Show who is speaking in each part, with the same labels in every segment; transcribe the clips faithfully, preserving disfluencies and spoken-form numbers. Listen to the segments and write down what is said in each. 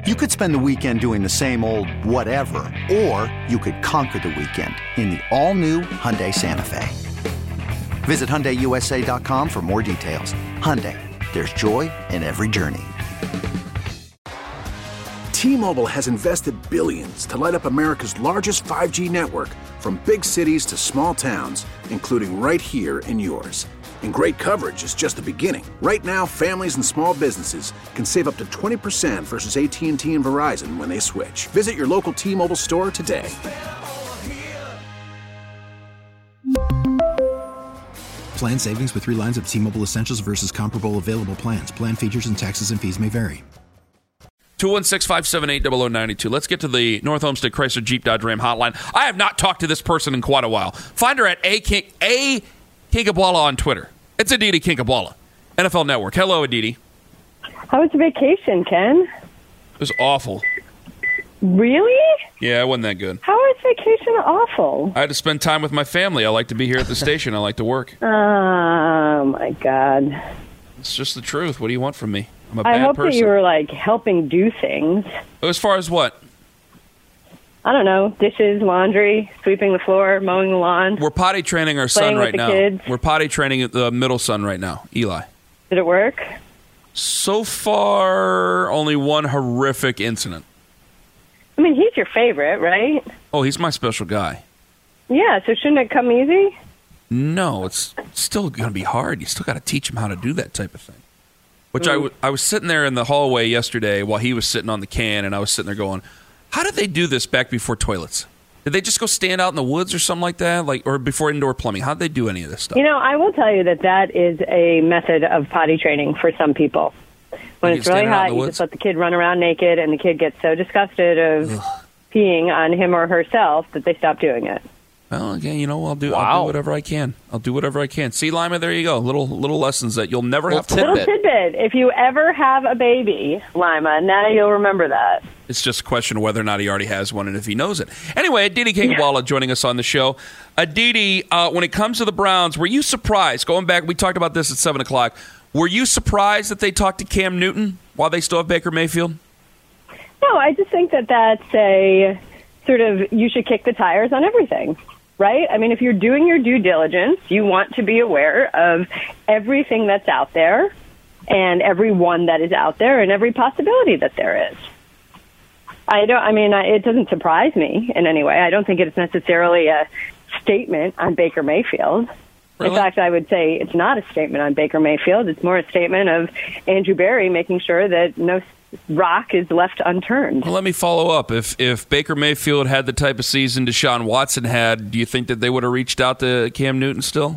Speaker 1: You could spend the weekend doing the same old whatever, or you could conquer the weekend in the all-new Hyundai Santa Fe. Visit Hyundai U S A dot com for more details. Hyundai, there's joy in every journey.
Speaker 2: T-Mobile has invested billions to light up America's largest five G network, from big cities to small towns, including right here in yours. And great coverage is just the beginning. Right now, families and small businesses can save up to twenty percent versus A T and T and Verizon when they switch. Visit your local T-Mobile store today.
Speaker 3: Plan savings with three lines of T-Mobile Essentials versus comparable available plans. Plan features and taxes and fees may vary.
Speaker 4: two one six, five seven eight, zero zero nine two. Let's get to the North Homestead Chrysler Jeep Dodge Ram hotline. I have not talked to this person in quite a while. Find her at A. King, A. Kinkabwala on Twitter. It's Aditi Kinkabwala, N F L Network. Hello, Aditi.
Speaker 5: How was your vacation, Ken?
Speaker 4: It was awful.
Speaker 5: Really?
Speaker 4: Yeah, it wasn't that good.
Speaker 5: How is vacation awful?
Speaker 4: I had to spend time with my family. I like to be here at the station. I like to work.
Speaker 5: Oh, my God.
Speaker 4: It's just the truth. What do you want from me? I'm a bad
Speaker 5: I hope
Speaker 4: person.
Speaker 5: that you were, like, helping do things.
Speaker 4: As far as what?
Speaker 5: I don't know, dishes, laundry, sweeping the floor, mowing the lawn.
Speaker 4: We're potty training our son
Speaker 5: Playing with
Speaker 4: right
Speaker 5: the
Speaker 4: now.
Speaker 5: kids.
Speaker 4: We're potty training the middle son right now, Eli.
Speaker 5: Did it work?
Speaker 4: So far, only one horrific incident.
Speaker 5: I mean, he's your favorite, right?
Speaker 4: Oh, he's my special guy.
Speaker 5: Yeah, so shouldn't it come easy?
Speaker 4: No, it's still going to be hard. You still got to teach him how to do that type of thing. Which
Speaker 5: Mm.
Speaker 4: I, w- I was sitting there in the hallway yesterday while he was sitting on the can, and I was sitting there going, how did they do this back before toilets? Did they just go stand out in the woods or something like that, like, or before indoor plumbing? How did they do any of this stuff?
Speaker 5: You know, I will tell you that that is a method of potty training for some people. When
Speaker 4: You
Speaker 5: it's
Speaker 4: can
Speaker 5: really
Speaker 4: stand out in
Speaker 5: hot,
Speaker 4: the
Speaker 5: you
Speaker 4: woods?
Speaker 5: just let the kid run around naked, and the kid gets so disgusted of
Speaker 4: Ugh.
Speaker 5: peeing on him or herself that they stop doing it.
Speaker 4: Well, again, you know, I'll do, I'll
Speaker 6: Wow.
Speaker 4: do whatever I can. I'll do whatever I can. See, Lima, there you go. Little little lessons that you'll never
Speaker 6: Little
Speaker 4: have to
Speaker 6: tidbit.
Speaker 4: learn.
Speaker 5: Little tidbit, if you ever have a baby, Lima, now you'll remember that.
Speaker 4: It's just a question of whether or not he already has one and if he knows it. Anyway, Aditi Kinkabwala joining us on the show. Aditi, uh, when it comes to the Browns, were you surprised? Going back, we talked about this at seven o'clock. Were you surprised that they talked to Cam Newton while they still have Baker Mayfield?
Speaker 5: No, I just think that that's a sort of, you should kick the tires on everything, right? I mean, if you're doing your due diligence, you want to be aware of everything that's out there and everyone that is out there and every possibility that there is. I don't, I mean, I- it doesn't surprise me in any way. I don't think it's necessarily a statement on Baker Mayfield.
Speaker 4: Really?
Speaker 5: In fact, I would say it's not a statement on Baker Mayfield. It's more a statement of Andrew Berry making sure that no rock is left unturned.
Speaker 4: Well, let me follow up. If if Baker Mayfield had the type of season Deshaun Watson had, do you think that they would have reached out to Cam Newton still?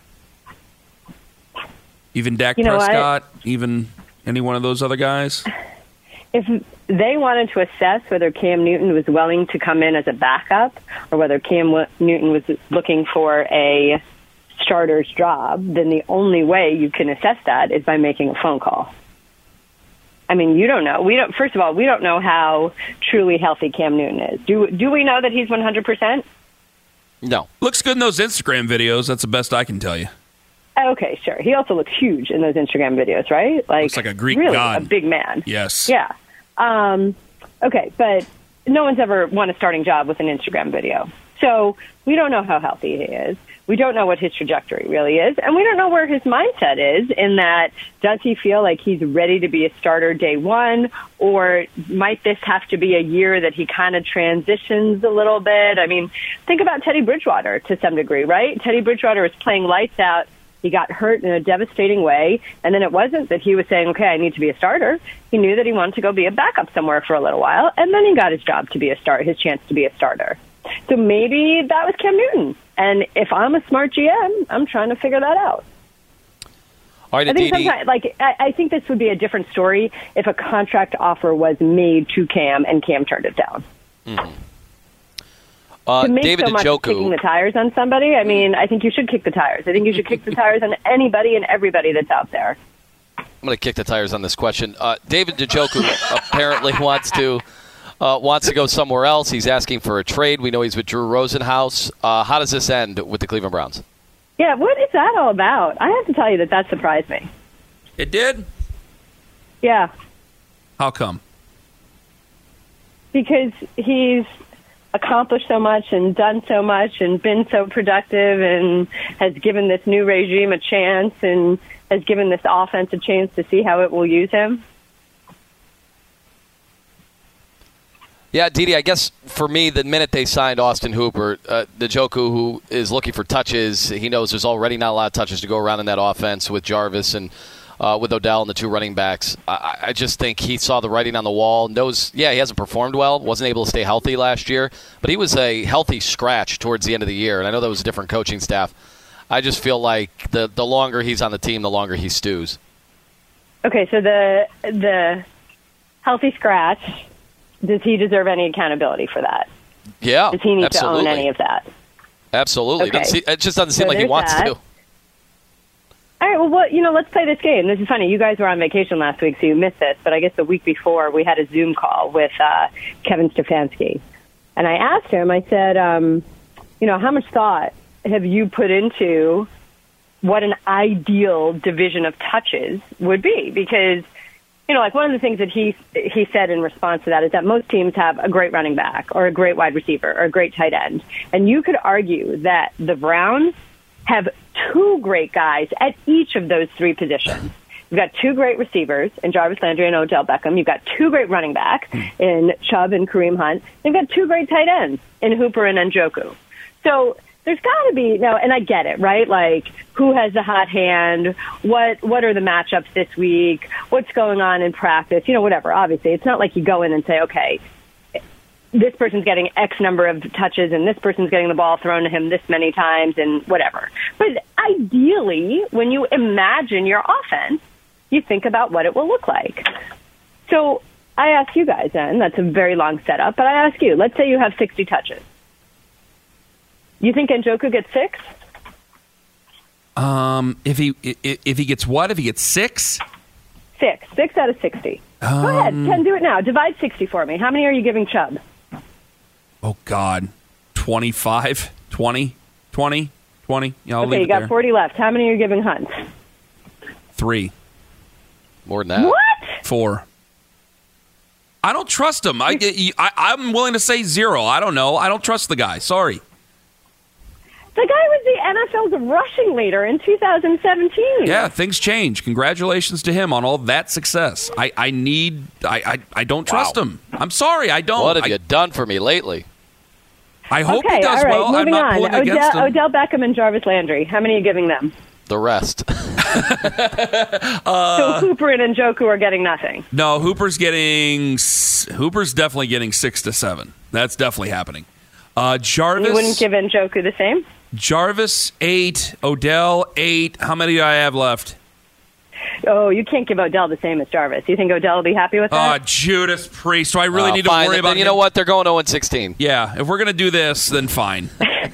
Speaker 4: Even Dak
Speaker 5: You know, I-
Speaker 4: Prescott? Even any one of those other guys?
Speaker 5: If they wanted to assess whether Cam Newton was willing to come in as a backup or whether Cam w- Newton was looking for a starter's job, then the only way you can assess that is by making a phone call. I mean, you don't know. We don't. First of all, we don't know how truly healthy Cam Newton is. Do do we know that he's one hundred percent?
Speaker 6: No.
Speaker 4: Looks good in those Instagram videos. That's the best I can tell you.
Speaker 5: Okay, sure. He also looks huge in those Instagram videos, right? Like,
Speaker 4: Looks like a Greek
Speaker 5: really,
Speaker 4: god.
Speaker 5: a big man.
Speaker 4: Yes.
Speaker 5: Yeah. Um, okay, but no one's ever won a starting job with an Instagram video. So we don't know how healthy he is. We don't know what his trajectory really is. And we don't know where his mindset is in that, does he feel like he's ready to be a starter day one? Or might this have to be a year that he kind of transitions a little bit? I mean, think about Teddy Bridgewater to some degree, right? Teddy Bridgewater was playing lights out. He got hurt in a devastating way, and then it wasn't that he was saying, okay, I need to be a starter. He knew that he wanted to go be a backup somewhere for a little while, and then he got his job to be a start, his chance to be a starter. So maybe that was Cam Newton. And if I'm a smart G M, I'm trying to figure that out.
Speaker 6: All right,
Speaker 5: I think
Speaker 6: Aditi.
Speaker 5: sometimes, like, I, I think this would be a different story if a contract offer was made to Cam and Cam turned it down.
Speaker 6: Mm-hmm. Uh,
Speaker 5: to make
Speaker 6: David
Speaker 5: so much of kicking
Speaker 6: Njoku.
Speaker 5: the tires on somebody, I mean, I think you should kick the tires. I think you should kick the tires on anybody and everybody that's out there.
Speaker 6: I'm going to kick the tires on this question. Uh, David Njoku apparently wants to uh, wants to go somewhere else. He's asking for a trade. We know he's with Drew Rosenhaus. Uh, how does this end with the Cleveland Browns?
Speaker 5: Yeah, what is that all about? I have to tell you that that surprised me.
Speaker 4: It did?
Speaker 5: Yeah.
Speaker 4: How come?
Speaker 5: because he's accomplished so much and done so much and been so productive and has given this new regime a chance and has given this offense a chance to see how it will use him?
Speaker 6: Yeah, Didi, I guess for me, the minute they signed Austin Hooper, uh, Njoku, who is looking for touches, he knows there's already not a lot of touches to go around in that offense with Jarvis and uh, with Odell and the two running backs. I, I just think he saw the writing on the wall. Knows, yeah, he hasn't performed well, wasn't able to stay healthy last year, but he was a healthy scratch towards the end of the year, and I know that was a different coaching staff. I just feel like the the longer he's on the team, the longer he stews.
Speaker 5: Okay, so the the healthy scratch, does he deserve any accountability for that?
Speaker 6: Yeah,
Speaker 5: Does he need
Speaker 6: absolutely.
Speaker 5: to own any of that?
Speaker 6: Absolutely.
Speaker 5: Okay.
Speaker 6: See, it just doesn't seem
Speaker 5: So
Speaker 6: like he
Speaker 5: there's
Speaker 6: wants
Speaker 5: that.
Speaker 6: to.
Speaker 5: All right, well, what, you know, let's play this game. This is funny. You guys were on vacation last week, so you missed this. But I guess the week before, we had a Zoom call with uh, Kevin Stefanski. And I asked him, I said, um, you know, how much thought have you put into what an ideal division of touches would be? Because, you know, like one of the things that he he said in response to that is that most teams have a great running back or a great wide receiver or a great tight end. And you could argue that the Browns have two great guys at each of those three positions. You've got two great receivers in Jarvis Landry and Odell Beckham. You've got two great running backs in Chubb and Kareem Hunt. You've got two great tight ends in Hooper and Njoku. So there's got to be, no, and I get it, right? Like, who has the hot hand? What what are the matchups this week? What's going on in practice? You know, whatever. Obviously, it's not like you go in and say, okay, this person's getting X number of touches and this person's getting the ball thrown to him this many times and whatever. But ideally, when you imagine your offense, you think about what it will look like. So I ask you guys then, that's a very long setup, but I ask you, let's say you have sixty touches. You think Njoku gets six?
Speaker 4: Um, if he if he gets what? If he gets six?
Speaker 5: Six. Six out of sixty. Um, Go ahead, Ken, do it now. Divide sixty for me. How many are you giving Chubb?
Speaker 4: Oh, God. twenty-five, twenty, twenty, twenty. Yeah, I'll
Speaker 5: okay,
Speaker 4: leave
Speaker 5: you
Speaker 4: it
Speaker 5: got
Speaker 4: there.
Speaker 5: forty left. How many are you giving Hunt?
Speaker 4: Three.
Speaker 6: More than that.
Speaker 5: What?
Speaker 4: Four. I don't trust him. I, I, I'm willing to say zero. I don't know. I don't trust the guy. Sorry.
Speaker 5: The guy was the N F L's rushing leader in two thousand seventeen.
Speaker 4: Yeah, things change. Congratulations to him on all that success. I, I need. I, I, I don't trust
Speaker 6: Wow.
Speaker 4: him. I'm sorry. I don't.
Speaker 6: What have
Speaker 4: I,
Speaker 6: you done for me lately?
Speaker 4: I hope
Speaker 5: okay,
Speaker 4: he does
Speaker 5: all right,
Speaker 4: well. I'm
Speaker 5: moving
Speaker 4: not
Speaker 5: on.
Speaker 4: pulling
Speaker 5: Odell,
Speaker 4: against him.
Speaker 5: Odell Beckham and Jarvis Landry. How many are you giving them?
Speaker 6: The rest.
Speaker 4: uh,
Speaker 5: so Hooper and Njoku are getting nothing.
Speaker 4: No, Hooper's getting. Hooper's definitely getting six to seven. That's definitely happening. Uh, Jarvis.
Speaker 5: You wouldn't give Njoku the same?
Speaker 4: Jarvis, eight. Odell, eight. How many do I have left?
Speaker 5: Oh, you can't give Odell the same as Jarvis. You think Odell will be happy with
Speaker 4: Uh,
Speaker 5: that?
Speaker 4: Judas Priest. So I really
Speaker 6: Uh,
Speaker 4: need to
Speaker 6: fine.
Speaker 4: worry
Speaker 6: Then
Speaker 4: about
Speaker 6: you
Speaker 4: him.
Speaker 6: know what? They're going oh and sixteen.
Speaker 4: Yeah, if we're going to do this, then fine.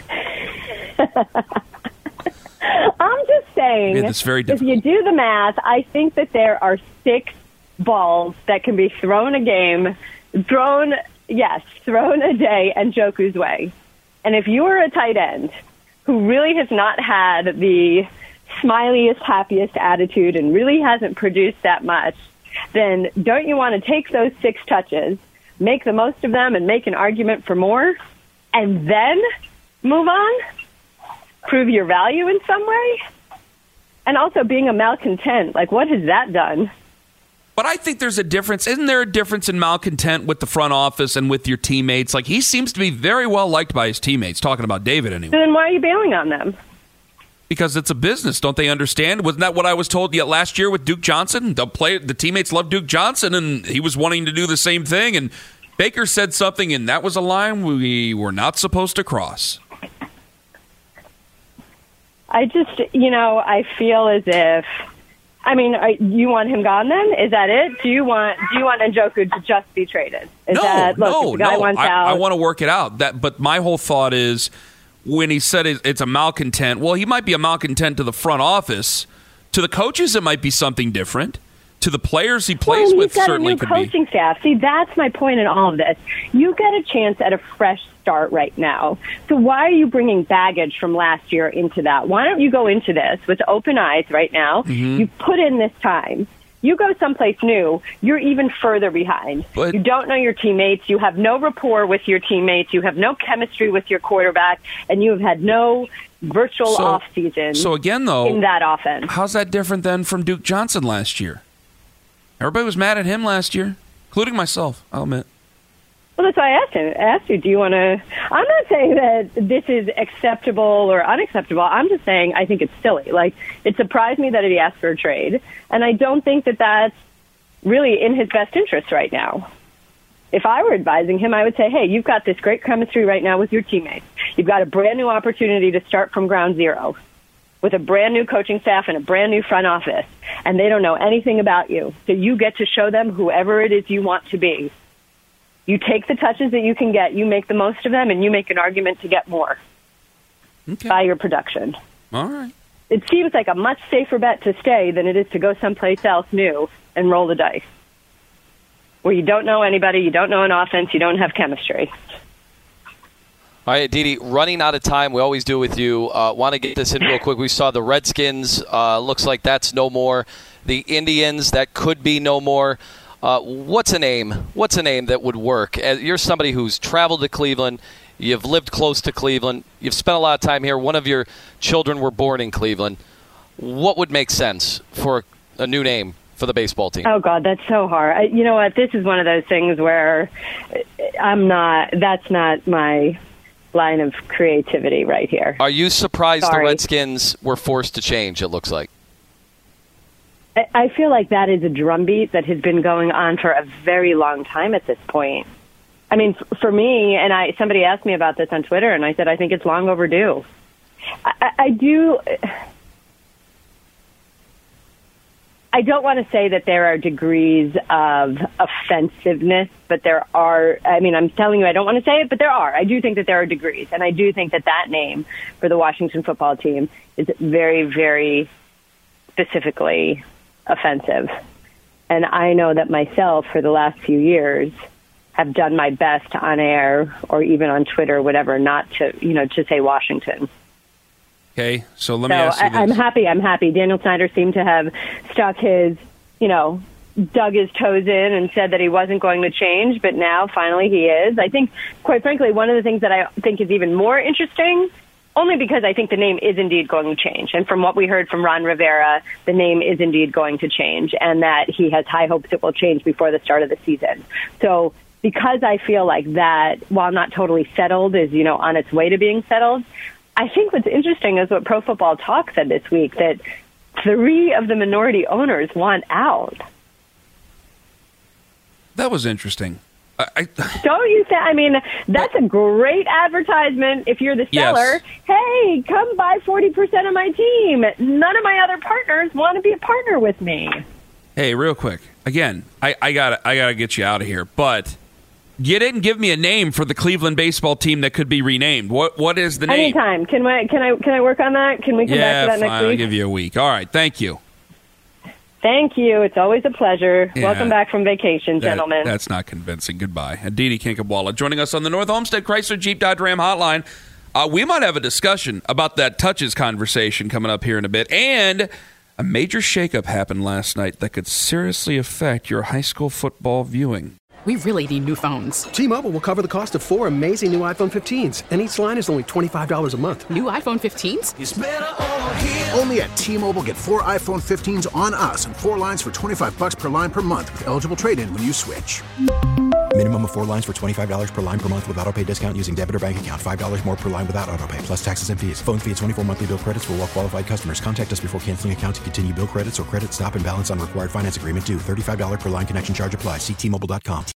Speaker 5: I'm just saying,
Speaker 4: Yeah, that's very
Speaker 5: if you
Speaker 4: difficult.
Speaker 5: do the math, I think that there are six balls that can be thrown a game, thrown, yes, thrown a day Njoku's way. And if you are a tight end who really has not had the smiliest, happiest attitude and really hasn't produced that much, then don't you want to take those six touches, make the most of them, and make an argument for more, and then move on? Prove your value in some way? And also being a malcontent, like what has that done?
Speaker 4: But I think there's a difference. Isn't there a difference in malcontent with the front office and with your teammates? Like, he seems to be very well liked by his teammates, talking about David
Speaker 5: So
Speaker 4: anyway.
Speaker 5: then why are you bailing on them?
Speaker 4: Because it's a business. Don't they understand? Wasn't that what I was told yet last year with Duke Johnson? The play, the teammates love Duke Johnson, and he was wanting to do the same thing. And Baker said something, and that was a line we were not supposed to cross.
Speaker 5: I just, you know, I feel as if, I mean, are, you want him gone then? Is that it? Do you want do you want Njoku to just be traded? Is
Speaker 4: no,
Speaker 5: that, look,
Speaker 4: no,
Speaker 5: if the guy
Speaker 4: no.
Speaker 5: wants
Speaker 4: I,
Speaker 5: out,
Speaker 4: I want to work it out. That, but my whole thought is, when he said it, it's a malcontent, well, he might be a malcontent to the front office. To the coaches, it might be something different. To the players he plays
Speaker 5: well,
Speaker 4: with,
Speaker 5: he's got
Speaker 4: certainly
Speaker 5: a new
Speaker 4: could
Speaker 5: coaching
Speaker 4: be.
Speaker 5: staff. See, that's my point in all of this. You get a chance at a fresh start right now. So why are you bringing baggage from last year into that? Why don't you go into this with open eyes right now?
Speaker 4: Mm-hmm.
Speaker 5: You put in this time. You go someplace new, you're even further behind.
Speaker 4: But,
Speaker 5: you don't know your teammates. You have no rapport with your teammates. You have no chemistry with your quarterback, and you have had no virtual
Speaker 4: so,
Speaker 5: off season.
Speaker 4: So again, though,
Speaker 5: in that offense,
Speaker 4: how's that different than from Duke Johnson last year? Everybody was mad at him last year, including myself, I'll admit.
Speaker 5: Well, that's why I asked him. I asked you, do you want to... I'm not saying that this is acceptable or unacceptable. I'm just saying I think it's silly. Like, it surprised me that he asked for a trade, and I don't think that that's really in his best interest right now. If I were advising him, I would say, hey, you've got this great chemistry right now with your teammates. You've got a brand-new opportunity to start from ground zero with a brand-new coaching staff and a brand-new front office, and they don't know anything about you. So you get to show them whoever it is you want to be. You take the touches that you can get, you make the most of them, and you make an argument to get more
Speaker 4: okay.
Speaker 5: by your production.
Speaker 4: All right.
Speaker 5: It seems like a much safer bet to stay than it is to go someplace else new and roll the dice, where you don't know anybody, you don't know an offense, you don't have chemistry.
Speaker 6: All right, Didi, running out of time. We always do with you. Uh, want to get this in real quick. We saw the Redskins. Uh, looks like that's no more. The Indians, that could be no more. Uh, what's a name? What's a name that would work? As you're somebody who's traveled to Cleveland. You've lived close to Cleveland. You've spent a lot of time here. One of your children were born in Cleveland. What would make sense for a new name for the baseball team?
Speaker 5: Oh, God, that's so hard. I, you know what? This is one of those things where I'm not, that's not my line of creativity right here.
Speaker 6: Are you surprised
Speaker 5: Sorry.
Speaker 6: the Redskins were forced to change, it looks like?
Speaker 5: I feel like that is a drumbeat that has been going on for a very long time at this point. I mean, for me, and I somebody asked me about this on Twitter, and I said I think it's long overdue. I, I do. I don't want to say that there are degrees of offensiveness, but there are. I mean, I'm telling you, I don't want to say it, but there are. I do think that there are degrees, and I do think that that name for the Washington football team is very, very specifically offensive. And I know that myself for the last few years have done my best on air or even on Twitter, whatever, not to, you know, to say Washington.
Speaker 4: Okay, so let
Speaker 5: so
Speaker 4: me ask you this.
Speaker 5: I, I'm happy, I'm happy. Daniel Snyder seemed to have stuck his, you know, dug his toes in and said that he wasn't going to change, but now finally he is. I think, quite frankly, one of the things that I think is even more interesting, only because I think the name is indeed going to change. And from what we heard from Ron Rivera, the name is indeed going to change, and that he has high hopes it will change before the start of the season. So because I feel like that, while not totally settled, is, you know, on its way to being settled, I think what's interesting is what Pro Football Talk said this week, that three of the minority owners want out.
Speaker 4: That was interesting. I, I,
Speaker 5: Don't you think? I mean, that's a great advertisement if you're the seller.
Speaker 4: Yes.
Speaker 5: Hey, come buy forty percent of my team. None of my other partners want to be a partner with me.
Speaker 4: Hey, real quick. Again, I, I gotta I gotta get you out of here. But you didn't give me a name for the Cleveland baseball team that could be renamed. What what is the name?
Speaker 5: Anytime. Can I can I can I work on that? Can we come
Speaker 4: yeah,
Speaker 5: back to that
Speaker 4: fine.
Speaker 5: next week?
Speaker 4: I'll give you a week. All right, thank you.
Speaker 5: Thank you. It's always a pleasure.
Speaker 4: Yeah.
Speaker 5: Welcome back from vacation,
Speaker 4: That-
Speaker 5: gentlemen.
Speaker 4: That's not convincing. Goodbye. Aditi Kinkhabwala joining us on the North Olmsted Chrysler Jeep Dodge Ram hotline. Uh, we might have a discussion about that touches conversation coming up here in a bit. And a major shakeup happened last night that could seriously affect your high school football viewing.
Speaker 7: We really need new phones.
Speaker 8: T-Mobile will cover the cost of four amazing new iPhone fifteens, and each line is only twenty-five dollars a month.
Speaker 7: New iPhone fifteens?
Speaker 2: It's better over here. Only at T-Mobile, get four iPhone fifteens on us and four lines for twenty-five bucks per line per month with eligible trade-in when you switch.
Speaker 3: Minimum of four lines for twenty-five dollars per line per month with autopay discount using debit or bank account. five dollars more per line without autopay, plus taxes and fees. Phone fee at twenty-four monthly bill credits for well-qualified customers. Contact us before canceling account to continue bill credits or credit stop and balance on required finance agreement due. thirty-five dollars per line connection charge applies. See T Mobile dot com.